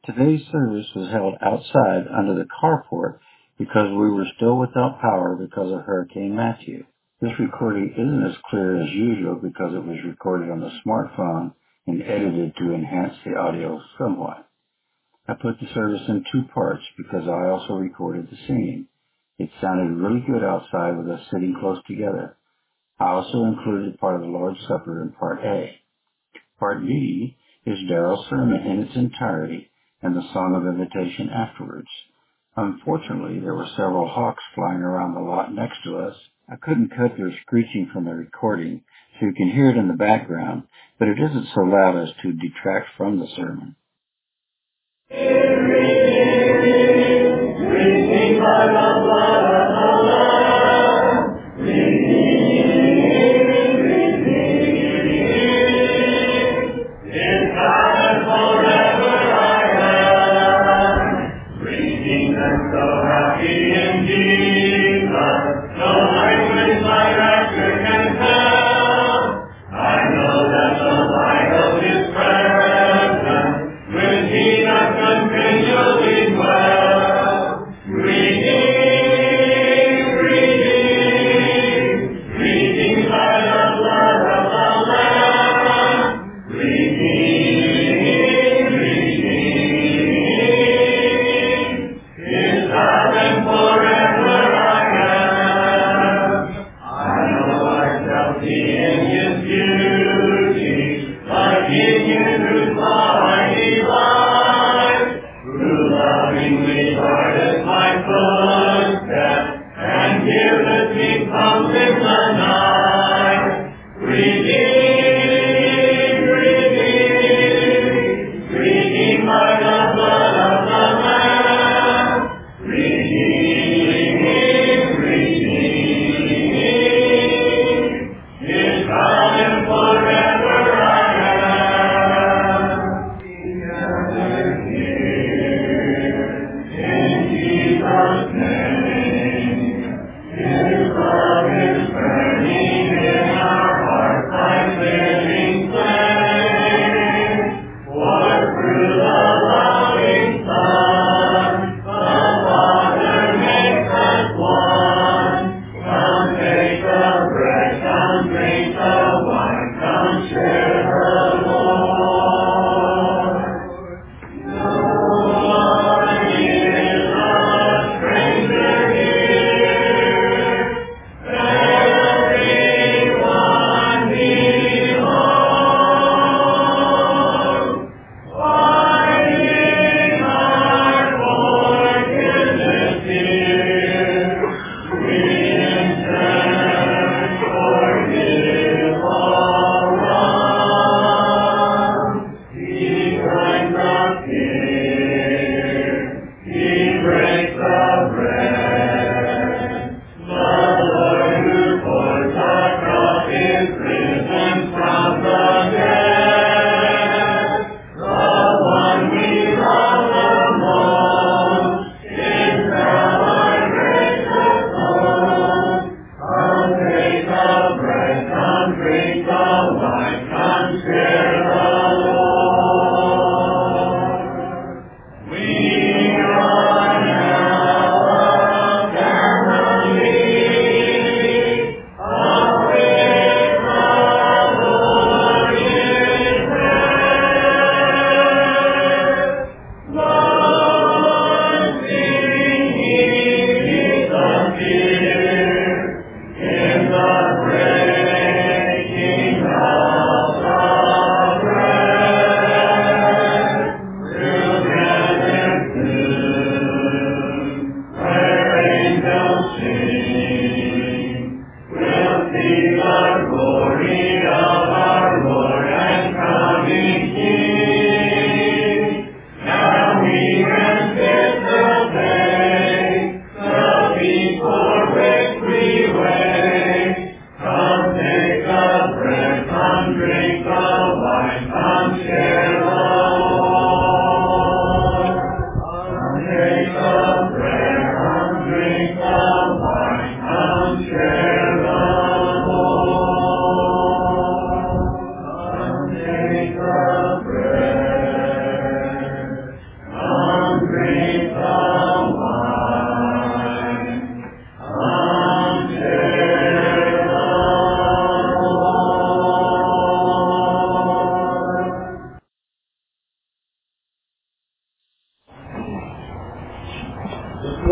Today's service was held outside under the carport because we were still without power because of Hurricane Matthew. This recording isn't as clear as usual because it was recorded on the smartphone and edited to enhance the audio somewhat. I put the service in two parts because I also recorded the singing. It sounded really good outside with us sitting close together. I also included part of the Lord's Supper in Part A. Part B is Daryl's sermon in its entirety and the song of invitation afterwards. Unfortunately, there were several hawks flying around the lot next to us. I couldn't cut their screeching from the recording, so you can hear it in the background, but it isn't so loud as to detract from the sermon. Redeemed by the blood of the Lamb, redeemed, in God and forever I am, redeemed and so happy in Jesus, no language my rapture can tell. I know that the light of His presence with me does continually dwell. Redeemed.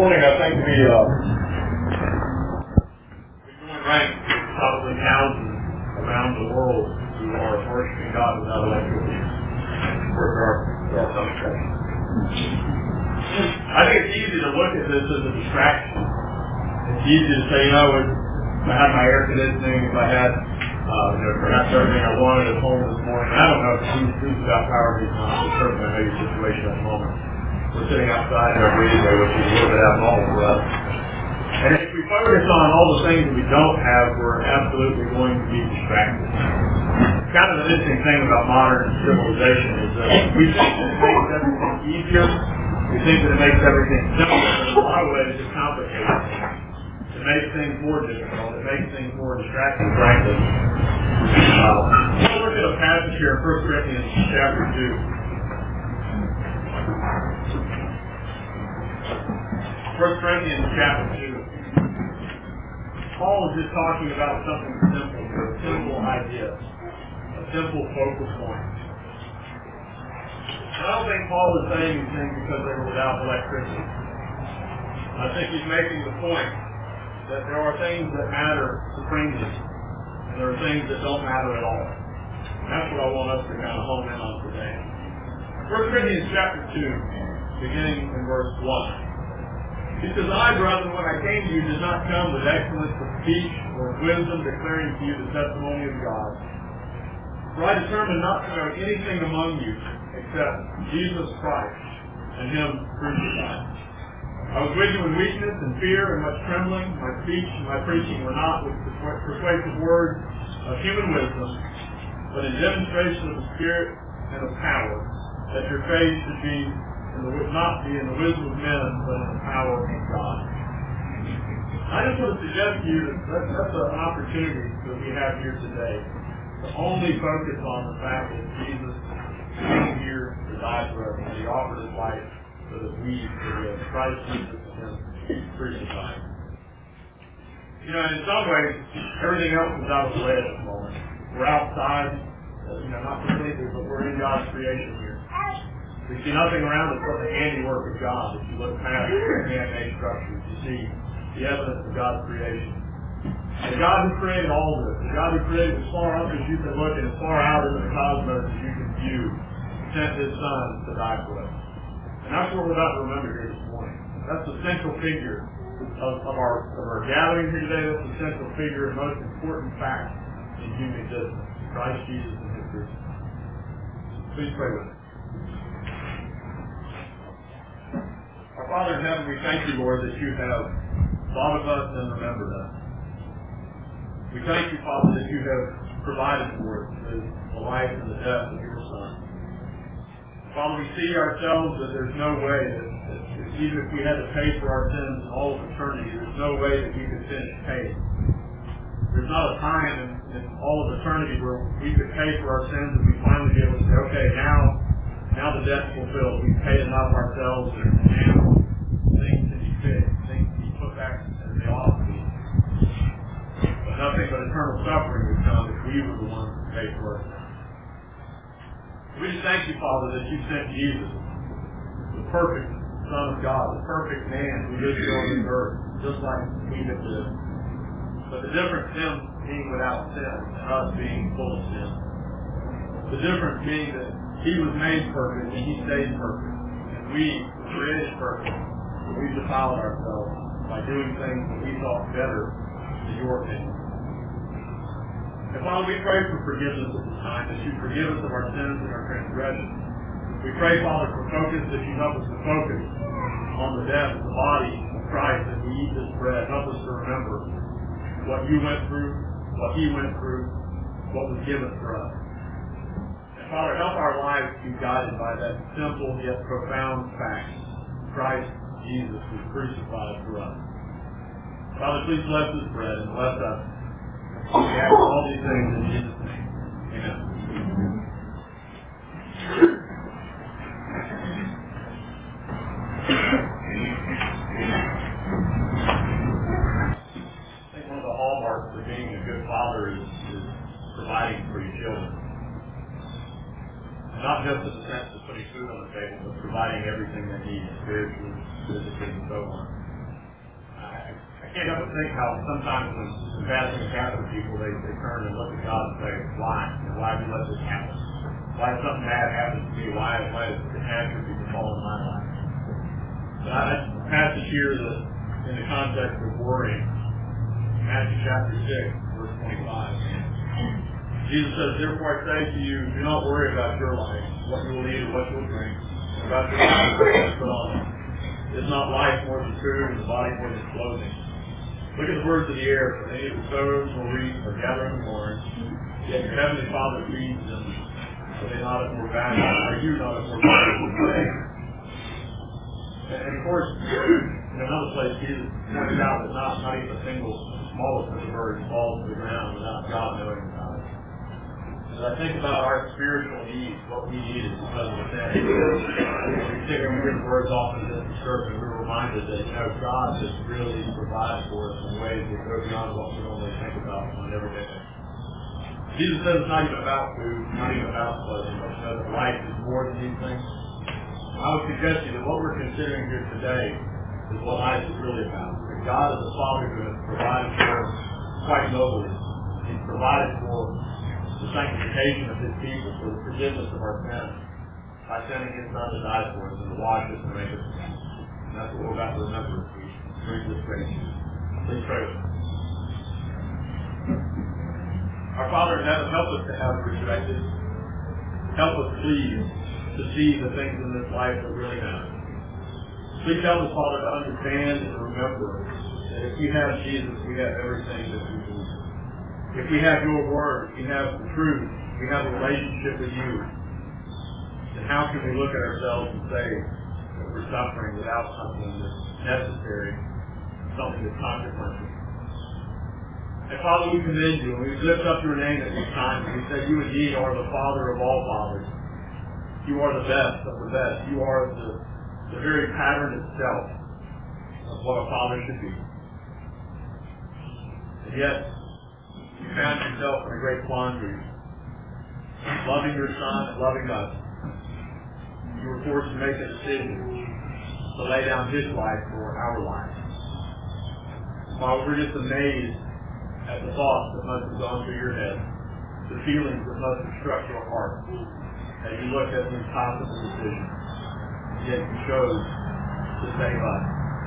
morning, I think we join ranks with probably thousands around the world who are worshiping God without electricity. Of course, there are some exceptions. I think it's easy to look at this as a distraction. It's easy to say, if I had my air conditioning, if I had perhaps everything I wanted at home this morning. I don't know who's got power, who's not. But certainly I know your situation at the moment. We're sitting outside in our breezeway, which is a little bit abnormal for us. And if we focus on all the things that we don't have, we're absolutely going to be distracted. Kind of an interesting thing about modern civilization is that we think that it makes everything easier. We think that it makes everything simpler. But in a lot of ways, it complicates things. It makes things more difficult. It makes things more distracting, frankly. We'll look at a passage here in 1 Corinthians chapter 2. 1 Corinthians chapter 2. Paul is just talking about something simple, a simple idea, a simple focal point. I don't think Paul is saying these things because they were without electricity. I think he's making the point that there are things that matter supremely, and there are things that don't matter at all. And that's what I want us to kind of hone in on today. 1 Corinthians chapter 2, beginning in verse 1. He says, I, brethren, when I came to you, did not come with excellence of speech or of wisdom, declaring to you the testimony of God. For I determined not to know anything among you except Jesus Christ and Him crucified. I was with you in weakness and fear and much trembling. My speech and my preaching were not with persuasive words of human wisdom, but in demonstration of the Spirit and of power, that your faith should be not be in the wisdom of men, but in the power of God. I just want to suggest to you that that's an opportunity that we have here today to only focus on the fact that Jesus came here to die for us, and He offered His life so that we could live. Christ Jesus and Him crucified. In some ways, everything else is out of the way at this moment. We're outside, not completely, but we're in God's creation here. We see nothing around us but the handiwork of God. If you look past man-made structures, you see the evidence of God's creation. And God who created all this, the God who created as far up as you can look and as far out into the cosmos as you can view, sent His Son to die for us. And that's what we're about to remember here this morning. That's the central figure of our gathering here today. That's the central figure and most important fact in human existence. Christ Jesus and His crucifixion. Please pray with me. Our Father in heaven, we thank you, Lord, that you have thought of us and remembered us. We thank you, Father, that you have provided for us the life and the death of your Son. Father, we see ourselves that there's no way that even if we had to pay for our sins in all of eternity, there's no way that we could finish paying. There's not a time in all of eternity where we could pay for our sins and we finally be able to say, okay, now the debt's fulfilled. We've paid enough ourselves, and now things can be fixed, things can be put back as they ought to be. But nothing but eternal suffering would come if we were the ones who paid for us. We just thank you, Father, that you sent Jesus, the perfect Son of God, the perfect man who lived here on this earth, just like we have lived. But the difference, Him being without sin and us being full of sin. The difference being that He was made perfect and He stayed perfect. And we were created perfect. But we defiled ourselves by doing things that we thought better in your opinion. And Father, we pray for forgiveness at this time, that you forgive us of our sins and our transgressions. We pray, Father, for focus, that you help us to focus on the death of the body of Christ as we eat this bread. Help us to remember what you went through, what He went through, what was given for us. And Father, help our lives be guided by that simple yet profound fact. Christ Jesus was crucified for us. Father, please bless this bread and bless us. We ask all these things in Jesus' name. Amen. I think one of the hallmarks of being a good father is providing for your children. Not just in the sense of putting food on the table, but providing everything they need, spiritually, physically, and so on. can't help but think how sometimes when passing Catholic people, they turn and look at God and say, why? Why have you let this happen? Why did something bad happen to me? Why is the catastrophe befallen my life? But that passage here that in the context of worrying, Matthew chapter 6, verse 25. Jesus says, therefore I say to you, do not worry about your life, what you will eat or what you will drink, or about your body, what you will put on. Is not life more than food, and the body more than clothing? Look at the birds of the air, for they neither sow nor reap or gather in the barn, yet your heavenly Father feeds them. Are they not of more value? Are you not of more value than they? And of course, in another place, Jesus pointed out that not even a single smallest of the birds falls to the ground without God knowing about it. As I think about our spiritual needs, what we need is because of the sin. We hear the words often in the church, and we're reminded that, God has really provided for us in ways that go beyond what we normally think about on an everyday basis. Jesus says it's not even about food, not even about clothing, but that life is more than these things. I would suggest to you that what we're considering here today is what life is really about. That God is a Father who has provided for us quite nobly. He's provided for the sanctification of His people, for the forgiveness of our sins, by sending His Son to die for us and to wash us and make us clean. And that's what we're about to remember as we read this page. Please pray with us. Our Father in heaven, help us to have perspective. Help us, please, to see the things in this life that really matter. Please help us, Father, to understand and remember that if we have Jesus, we have everything that we need. If we have your word, we have the truth, we have a relationship with you, then how can we look at ourselves and say that we're suffering without something that's necessary, something that's consequential? And Father, we commend you, and we lift up your name at this time, and we say you indeed are the Father of all fathers. You are the best of the best. You are the very pattern itself of what a father should be. And yet, you found yourself in a great quandary. Loving your Son and loving us, you were forced to make a decision to lay down His life for our lives. Father, we're just amazed at the thoughts that must have gone through your head, the feelings that must have struck your heart as you looked at the impossible decision, yet you chose to save us.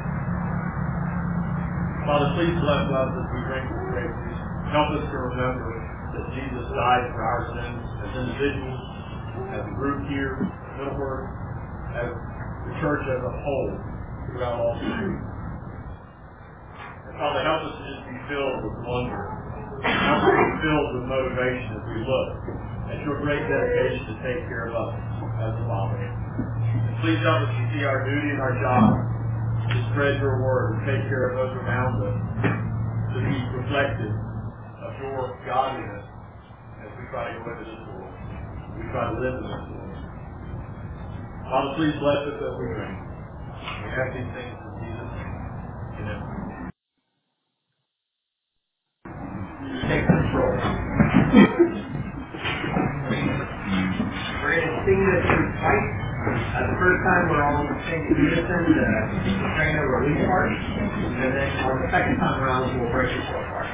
Father, please bless us as we drink this grape. Help us to remember that Jesus died for our sins as individuals, as a group here, Middleburg, as the church as a whole throughout all history. Father, help us to just be filled with wonder. Help us to be filled with motivation as we look at your great dedication to take care of us as a Father. And please help us to see our duty and our job to spread your word and take care of those around us, to be reflective of your godliness as we try to go into this world. We try to live in this world. Father, please bless us as we drink. We have these things in Jesus' name. Amen. Take control. We're going to sing this twice. The first time we're all singing unison, the train of release part, and then on the second time around we'll break the four part.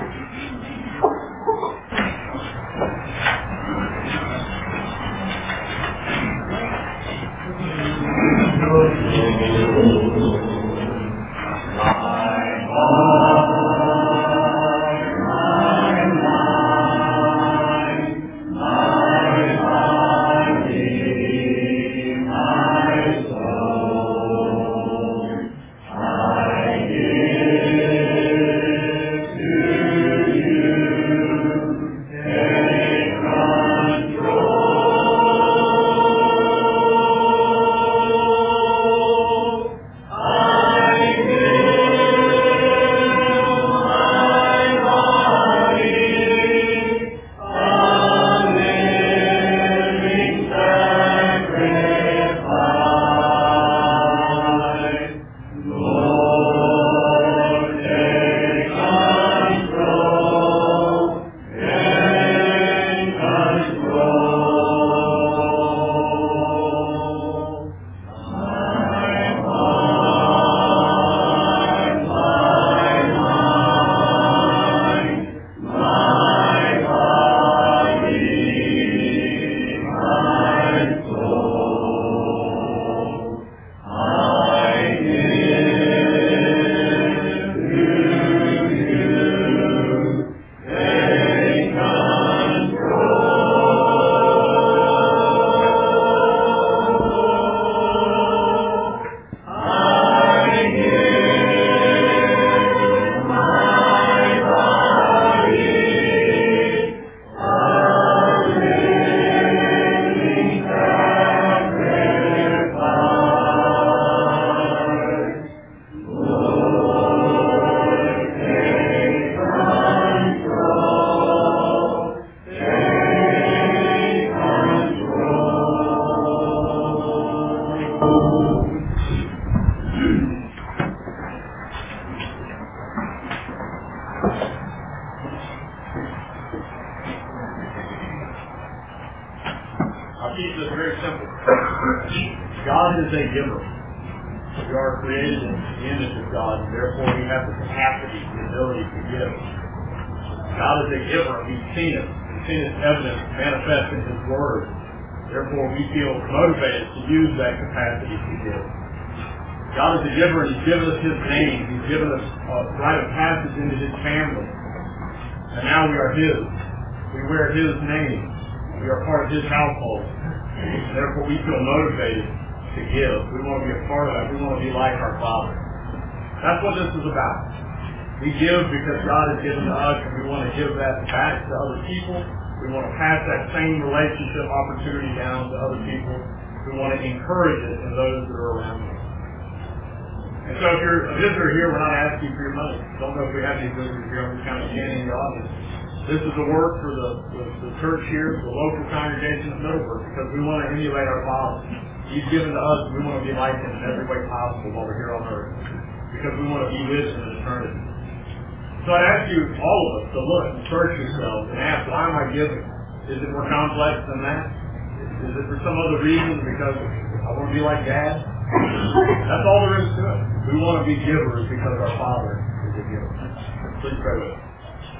simple. God is a giver. We are created in the image of God, and therefore we have the capacity, the ability to give. God is a giver, and we've seen it. We've seen His evidence manifest in His Word. Therefore, we feel motivated to use that capacity to give. God is a giver, and He's given us His name. He's given us a rite of passage into His family. And now we are His. We wear His name. We are part of His household. And therefore, we feel motivated to give. We want to be a part of that. We want to be like our Father. That's what this is about. We give because God has given to us, and we want to give that back to other people. We want to pass that same relationship opportunity down to other people. We want to encourage it in those that are around us. And so if you're a visitor here, we're not asking for your money. Don't know if we have any visitors here. I'm just kind of scanning the audience. This is a work for the church here, the local congregation of Middleburg, because we want to emulate our Father. He's given to us, and we want to be like Him in every way possible while we're here on earth, because we want to be with Him in eternity. So I'd ask you, all of us, to look and search yourselves and ask, why am I giving? Is it more complex than that? Is it for some other reason because I want to be like Dad? That's all there is to it. We want to be givers because our Father is a giver. Please pray with us.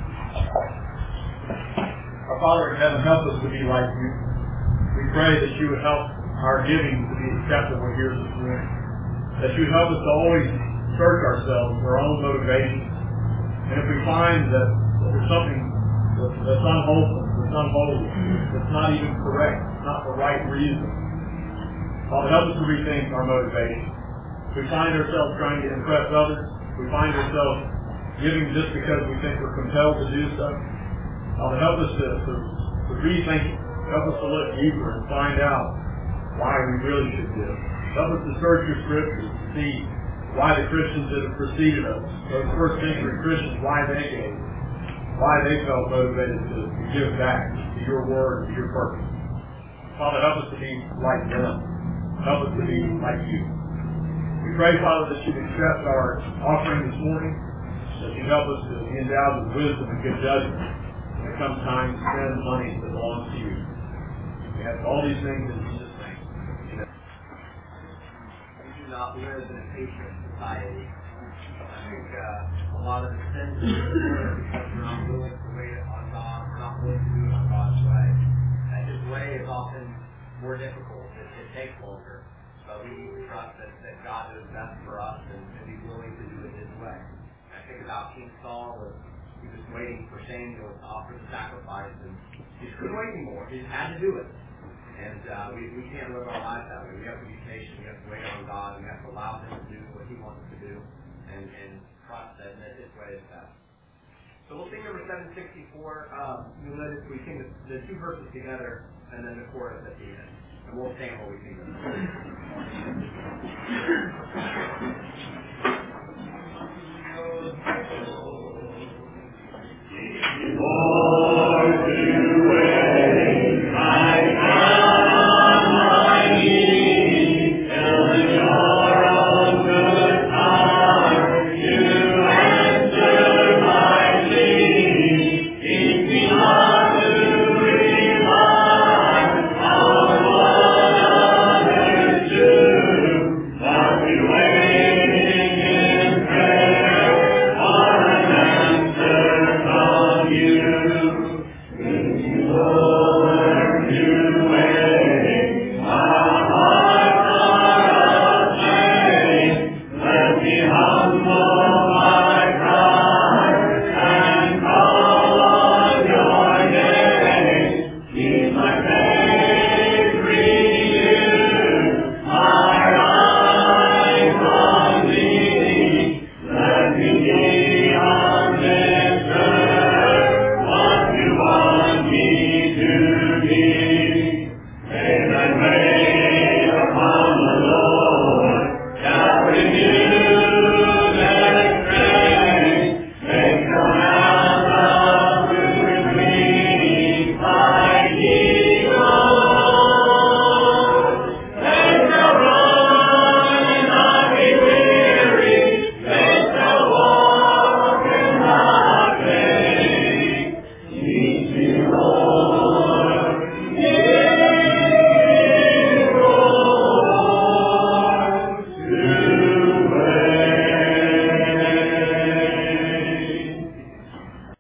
Our Father in heaven, help us to be like You. We pray that You would help our giving to be acceptable here this morning. That You would help us to always search ourselves for our own motivations. And if we find that there's something that's unwholesome, that's unholy, that's not even correct, not the right reason, Father, help us to rethink our motivation. If we find ourselves trying to impress others, if we find ourselves giving just because we think we're compelled to do so, Father, help us to rethink it. Help us to look deeper and find out why we really should give. Help us to search Your Scriptures to see why the Christians that have preceded us, those first century Christians, why they gave, why they felt motivated to give back to Your Word, to Your purpose. Father, help us to be like them. Help us to be like You. We pray, Father, that You'd accept our offering this morning, that You'd help us to be endowed with wisdom and good judgment when it comes time to spend money that belongs to You. We ask all these things in Jesus' name. Amen. We do not live in a patient society. I think a lot of the sins are because we're not willing to wait on God, we're not willing to do it on God's way. And His way is often more difficult. It takes longer. But we need to trust that God knows best for us and be willing to do it His way. And I think about King Saul, he was waiting for Samuel to offer the sacrifice, and he couldn't wait anymore. He just had to do it. And we can't live our lives that way. We have to be patient. We have to wait on God. We have to allow Him to do what He wants to do and trust that His way is best. So we'll sing number 764. You'll notice we sing the two verses together and then the chorus at the end. And we'll stand while we sing them.